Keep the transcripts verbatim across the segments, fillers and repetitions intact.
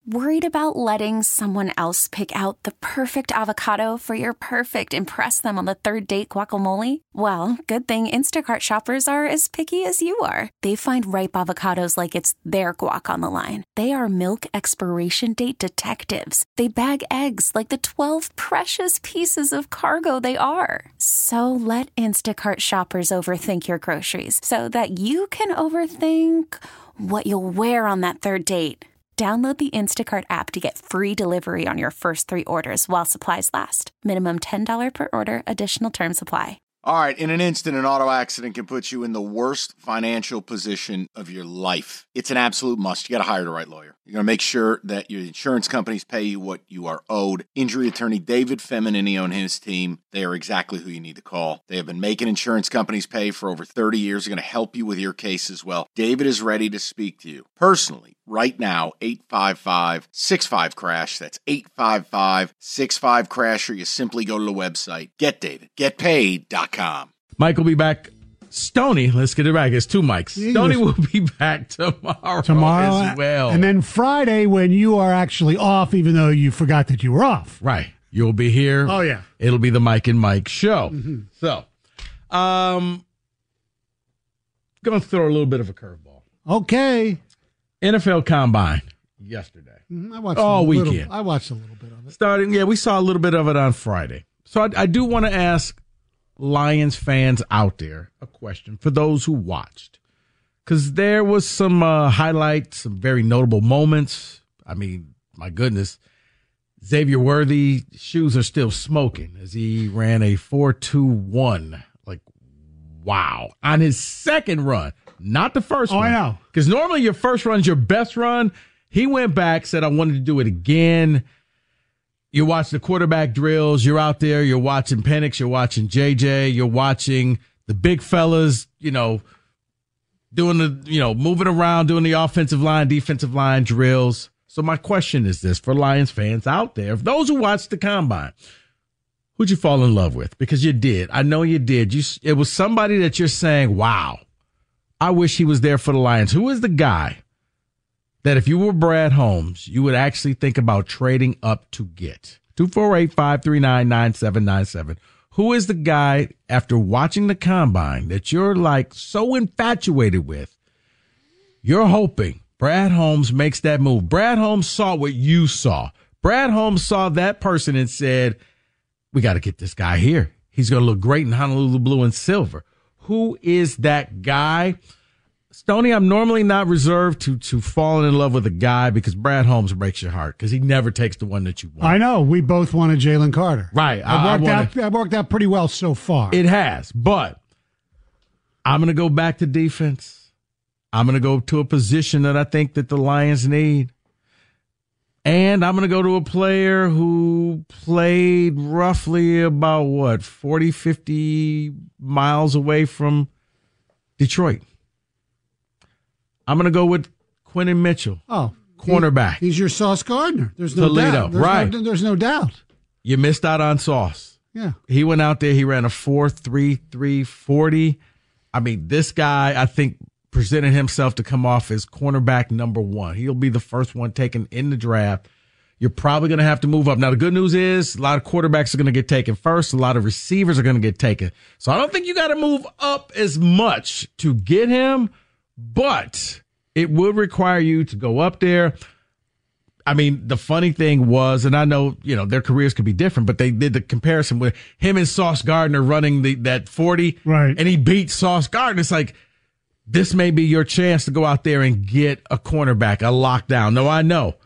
Worried about letting someone else pick out the perfect avocado for your perfect impress them on the third date guacamole? Well, good thing Instacart shoppers are as picky as you are. They find ripe avocados like it's their guac on the line. They are milk expiration date detectives. They bag eggs like the twelve precious pieces of cargo they are. So let Instacart shoppers overthink your groceries so that you can overthink what you'll wear on that third date. Download the Instacart app to get free delivery on your first three orders while supplies last. Minimum ten dollars per order. Additional terms apply. All right, in an instant, an auto accident can put you in the worst financial position of your life. It's an absolute must. You got to hire the right lawyer. You're going to make sure that your insurance companies pay you what you are owed. Injury attorney David Feminini and his team, they are exactly who you need to call. They have been making insurance companies pay for over thirty years. They're going to help you with your case as well. David is ready to speak to you personally right now. Eight five five, six five, crash. That's eight five five, six five, crash, or you simply go to the website get david get paid dot com. Mike will be back. Stoney, let's get it back. It's two mics. Yeah, Stoney will be back tomorrow, tomorrow as well. And then Friday when you are actually off, even though you forgot that you were off. Right. You'll be here. Oh, yeah. It'll be the Mike and Mike show. Mm-hmm. So, um, going to throw a little bit of a curveball. Okay. N F L Combine yesterday. Mm-hmm. I watched all a little, weekend. I watched a little bit of it. Starting, yeah, we saw a little bit of it on Friday. So I, I do want to ask Lions fans out there a question for those who watched, because there was some uh, highlights, some very notable moments. I mean, my goodness, Xavier Worthy shoes are still smoking as he ran a four two one. Like, wow. On his second run, not the first oh, one. I know. Because normally your first run's your best run. He went back, said, I wanted to do it again. You watch the quarterback drills. You're out there. You're watching Penix. You're watching J J. You're watching the big fellas, you know, doing the, you know, moving around, doing the offensive line, defensive line drills. So my question is this for Lions fans out there, for those who watched the Combine, who'd you fall in love with? Because you did. I know you did. You, it was somebody that you're saying, wow, I wish he was there for the Lions. Who is the guy that if you were Brad Holmes, you would actually think about trading up to get? two four eight, five three nine, nine seven nine seven. Who is the guy, after watching the Combine, that you're like so infatuated with, you're hoping Brad Holmes makes that move? Brad Holmes saw what you saw. Brad Holmes saw that person and said, we got to get this guy here. He's going to look great in Honolulu blue and silver. Who is that guy? Stoney, I'm normally not reserved to to fall in love with a guy because Brad Holmes breaks your heart because he never takes the one that you want. I know. We both wanted Jalen Carter. Right. It I, worked, I out, it worked out pretty well so far. It has. But I'm going to go back to defense. I'm going to go to a position that I think that the Lions need. And I'm going to go to a player who played roughly about, what, forty, fifty miles away from Detroit. I'm going to go with Quentin Mitchell. Oh, cornerback. He, he's your Sauce Gardner. There's no Toledo, doubt. There's right. No, there's no doubt. You missed out on Sauce. Yeah. He went out there. He ran a four three three forty. I mean, this guy, I think, presented himself to come off as cornerback number one. He'll be the first one taken in the draft. You're probably going to have to move up. Now, the good news is a lot of quarterbacks are going to get taken first. A lot of receivers are going to get taken. So I don't think you got to move up as much to get him, but it would require you to go up there. I mean, the funny thing was, and I know, you know, their careers could be different, but they did the comparison with him and Sauce Gardner running the that forty, right? And he beat Sauce Gardner. It's like, this may be your chance to go out there and get a cornerback, a lockdown. No, I know.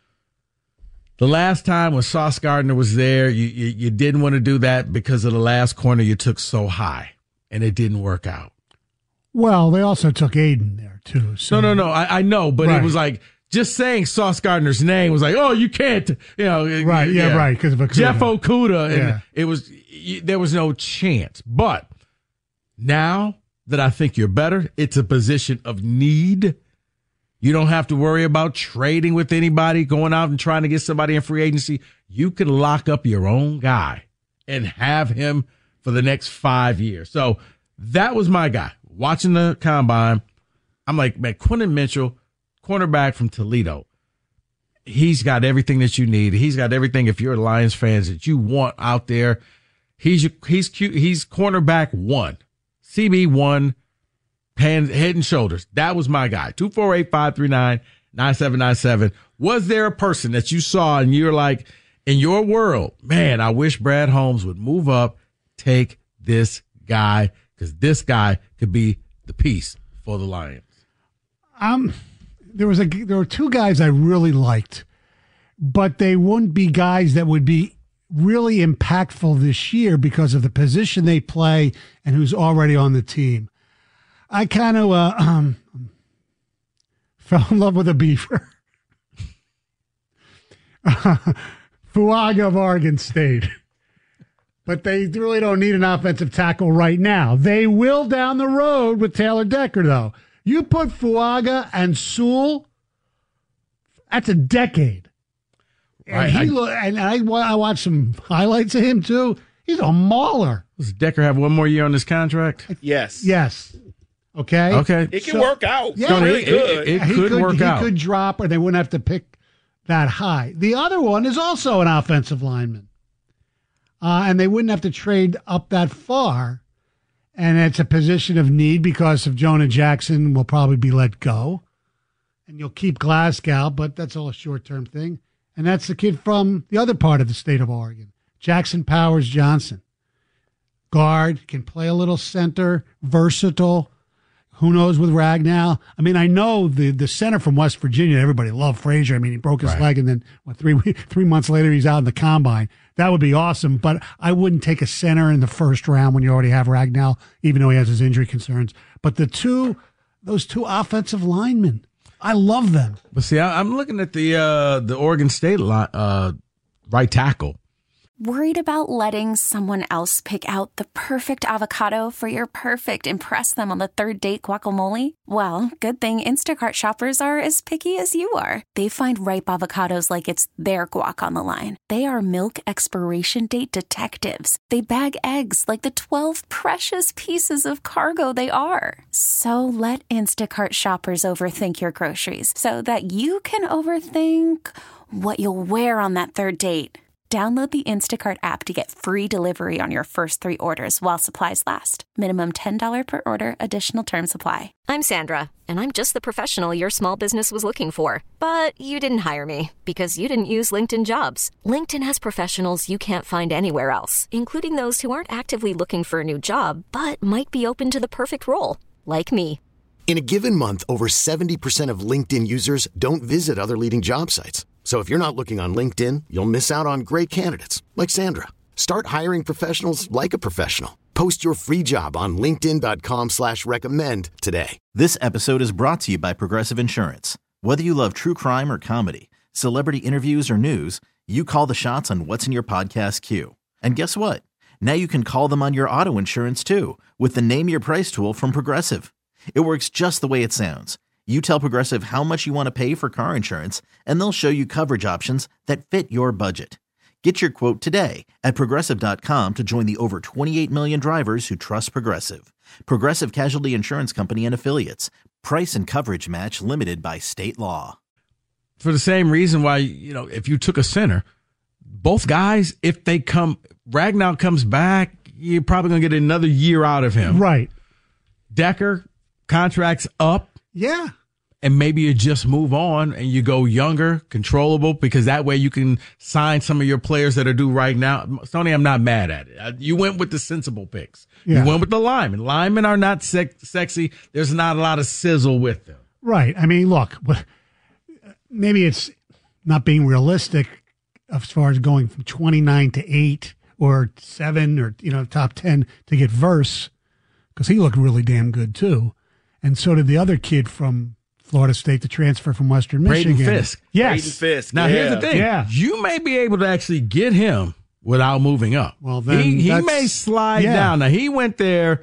The last time when Sauce Gardner was there, you, you you didn't want to do that because of the last corner you took so high, and it didn't work out. Well, they also took Aiden there, too. So. No, no, no. I, I know, but right. It was like, just saying Sauce Gardner's name was like, oh, you can't, you know. Right, yeah, yeah. right, because of Okudah. Jeff Okudah, and yeah. it was, there was no chance. But now that I think you're better, it's a position of need. You don't have to worry about trading with anybody, going out and trying to get somebody in free agency. You can lock up your own guy and have him for the next five years. So that was my guy. Watching the Combine, I'm like, man, Quentin Mitchell, cornerback from Toledo. he's got everything that you need. He's got everything, if you're a Lions fans, that you want out there. He's he's cute. He's cornerback one, C B one, hand, head and shoulders. That was my guy. two four eight, five three nine, nine seven nine seven. Was there a person that you saw and you're like, in your world, man, I wish Brad Holmes would move up, take this guy, because this guy could be the piece for the Lions? Um, there was a there were two guys I really liked, but they wouldn't be guys that would be really impactful this year because of the position they play and who's already on the team. I kind of uh, um, fell in love with a beaver. Fuaga of Oregon State. But they really don't need an offensive tackle right now. They will down the road with Taylor Decker, though. You put Fuaga and Sewell, that's a decade. And Right, he I- lo- and I, I watched some highlights of him, too. He's a mauler. Does Decker have one more year on this contract? Yes. Yes. Okay? Okay. It can So- work out. Yeah. really It- good. it- it he could work he out. could drop, or they wouldn't have to pick that high. The other one is also an offensive lineman. Uh, and they wouldn't have to trade up that far. And it's a position of need because of Jonah Jackson will probably be let go. And you'll keep Glasgow, but that's all a short-term thing. And that's the kid from the other part of the state of Oregon, Jackson Powers Johnson. Guard, can play a little center, versatile. Who knows with Ragnow? I mean, I know the, the center from West Virginia, everybody loved Frazier. I mean, he broke his Right. leg, and then what, three three months later, he's out in the combine. That would be awesome, but I wouldn't take a center in the first round when you already have Ragnow, even though he has his injury concerns. But the two, those two offensive linemen, I love them. But see, I, I'm looking at the uh, the Oregon State line, uh, right tackle. Worried about letting someone else pick out the perfect avocado for your perfect impress them on the third date guacamole? Well, good thing Instacart shoppers are as picky as you are. They find ripe avocados like it's their guac on the line. They are milk expiration date detectives. They bag eggs like the twelve precious pieces of cargo they are. So let Instacart shoppers overthink your groceries so that you can overthink what you'll wear on that third date. Download the Instacart app to get free delivery on your first three orders while supplies last. Minimum ten dollars per order. Additional terms apply. I'm Sandra, and I'm just the professional your small business was looking for. But you didn't hire me because you didn't use LinkedIn Jobs. LinkedIn has professionals you can't find anywhere else, including those who aren't actively looking for a new job, but might be open to the perfect role, like me. In a given month, over seventy percent of LinkedIn users don't visit other leading job sites. So if you're not looking on LinkedIn, you'll miss out on great candidates like Sandra. Start hiring professionals like a professional. Post your free job on linkedin.com slash recommend today. This episode is brought to you by Progressive Insurance. Whether you love true crime or comedy, celebrity interviews or news, you call the shots on what's in your podcast queue. And guess what? Now you can call them on your auto insurance too with the Name Your Price tool from Progressive. It works just the way it sounds. You tell Progressive how much you want to pay for car insurance, and they'll show you coverage options that fit your budget. Get your quote today at Progressive dot com to join the over twenty-eight million drivers who trust Progressive. Progressive Casualty Insurance Company and Affiliates. Price and coverage match limited by state law. For the same reason why, you know, if you took a center, both guys, if they come, Ragnow comes back, you're probably going to get another year out of him. Right. Decker, contract's up. Yeah. And maybe you just move on and you go younger, controllable, because that way you can sign some of your players that are due right now. Sony, I'm not mad at it. You went with the sensible picks. Yeah. You went with the linemen. Linemen are not sec- sexy. There's not a lot of sizzle with them. Right. I mean, look, maybe it's not being realistic as far as going from twenty-nine to eight or seven or, you know, top ten to get Verse, because he looked really damn good too. And so did the other kid from Florida State, the transfer from Western Braden Michigan. Fisk. Yes. Braden Fisk. Now, yeah. here's the thing. Yeah. You may be able to actually get him without moving up. Well, then he, he that's- may slide yeah. down. Now, he went there,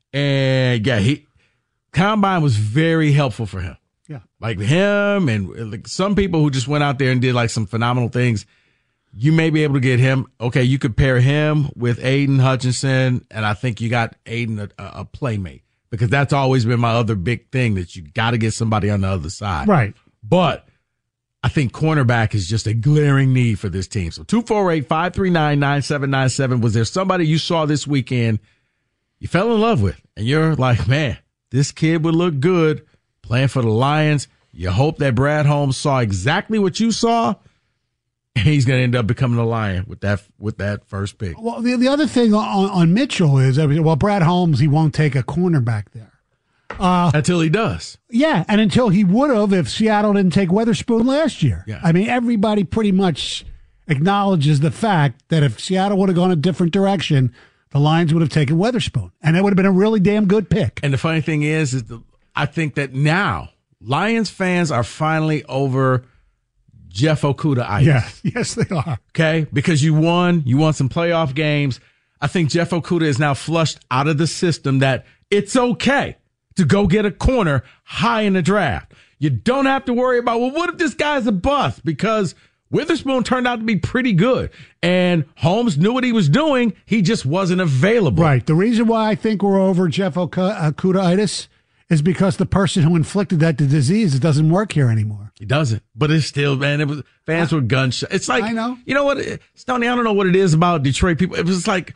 and yeah, he Combine was very helpful for him. Yeah. Like him and like some people who just went out there and did like some phenomenal things. You may be able to get him. Okay, you could pair him with Aiden Hutchinson, and I think you got Aiden a, a playmate, because that's always been my other big thing, that you got to get somebody on the other side. Right. But I think cornerback is just a glaring need for this team. So two four eight, five three nine, nine seven nine seven. Was there somebody you saw this weekend you fell in love with? And you're like, man, this kid would look good playing for the Lions. You hope that Brad Holmes saw exactly what you saw, and he's going to end up becoming a Lion with that with that first pick. Well, the, the other thing on, on Mitchell is, well, Brad Holmes, he won't take a cornerback there. Uh, until he does. Yeah, and until he would have if Seattle didn't take Witherspoon last year. Yeah. I mean, everybody pretty much acknowledges the fact that if Seattle would have gone a different direction, the Lions would have taken Witherspoon, and it would have been a really damn good pick. And the funny thing is, is the, I think that now Lions fans are finally over Jeff Okuda-itis. Yeah, yes, they are. Okay, because you won, you won some playoff games. I think Jeff Okuda is now flushed out of the system that it's okay to go get a corner high in the draft. You don't have to worry about, well, what if this guy's a bust? Because Witherspoon turned out to be pretty good, and Holmes knew what he was doing. He just wasn't available. Right. The reason why I think we're over Jeff Okuda-itis is because the person who inflicted that disease, it doesn't work here anymore. He doesn't. But it's still, man, it was fans were gunshot. It's like, I know. You know what, Stoney, I don't know what it is about Detroit people. It was like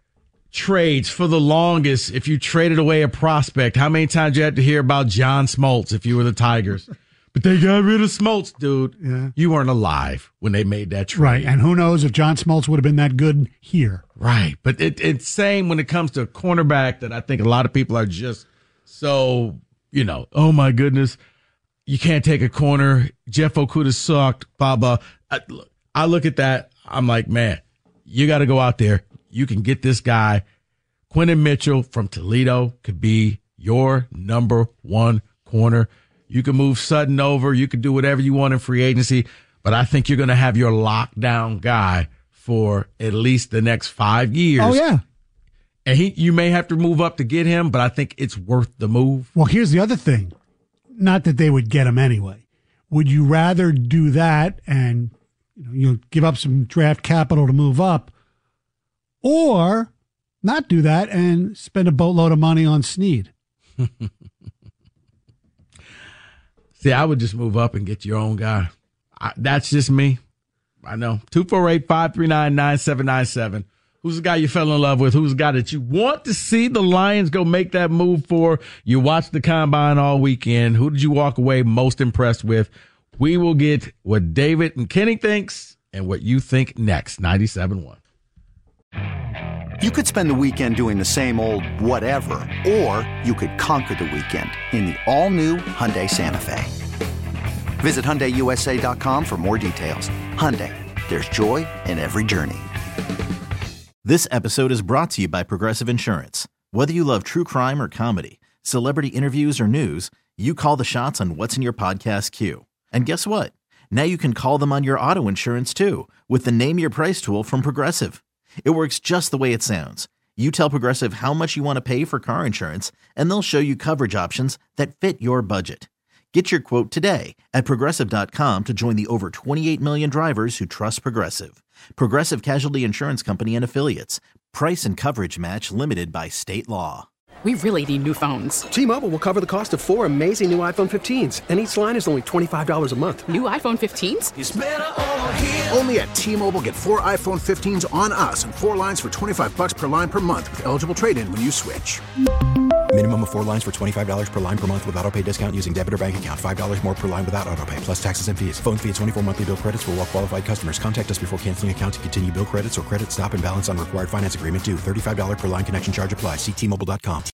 trades for the longest. If you traded away a prospect, how many times you had to hear about John Smoltz if you were the Tigers? But they got rid of Smoltz, dude. Yeah. You weren't alive when they made that trade. Right, and who knows if John Smoltz would have been that good here. Right, but it, it's same when it comes to a cornerback that I think a lot of people are just so, you know, oh my goodness, you can't take a corner. Jeff Okuda sucked, blah, blah. I, I look at that, I'm like, man, you got to go out there. You can get this guy. Quentin Mitchell from Toledo could be your number one corner. You can move Sutton over. You can do whatever you want in free agency. But I think you're going to have your lockdown guy for at least the next five years. Oh, yeah. And he, you may have to move up to get him, but I think it's worth the move. Well, here's the other thing. Not that they would get him anyway. Would you rather do that and you know, you give up some draft capital to move up, or not do that and spend a boatload of money on Snead? See, I would just move up and get your own guy. I, that's just me. I know. two four eight, five three nine, nine seven nine seven. Who's the guy you fell in love with? Who's the guy that you want to see the Lions go make that move for? You watched the Combine all weekend. Who did you walk away most impressed with? We will get what David and Kenny thinks and what you think next. ninety-seven point one. You could spend the weekend doing the same old whatever, or you could conquer the weekend in the all-new Hyundai Santa Fe. Visit Hyundai U S A dot com for more details. Hyundai, there's joy in every journey. This episode is brought to you by Progressive Insurance. Whether you love true crime or comedy, celebrity interviews or news, you call the shots on what's in your podcast queue. And guess what? Now you can call them on your auto insurance too with the Name Your Price tool from Progressive. It works just the way it sounds. You tell Progressive how much you want to pay for car insurance, and they'll show you coverage options that fit your budget. Get your quote today at Progressive dot com to join the over twenty-eight million drivers who trust Progressive. Progressive Casualty Insurance Company and Affiliates. Price and coverage match limited by state law. We really need new phones. T-Mobile will cover the cost of four amazing new iPhone fifteens, and each line is only twenty-five dollars a month. New iPhone fifteens? It's better over here. Only at T-Mobile, get four iPhone fifteens on us and four lines for twenty-five bucks per line per month with eligible trade-in when you switch. Minimum of four lines for twenty-five dollars per line per month with autopay discount using debit or bank account. five dollars more per line without autopay, plus taxes and fees. Phone fee at twenty-four monthly bill credits for well-qualified customers. Contact us before canceling account to continue bill credits or credit stop and balance on required finance agreement due. thirty-five dollars per line connection charge applies. See T Mobile dot com.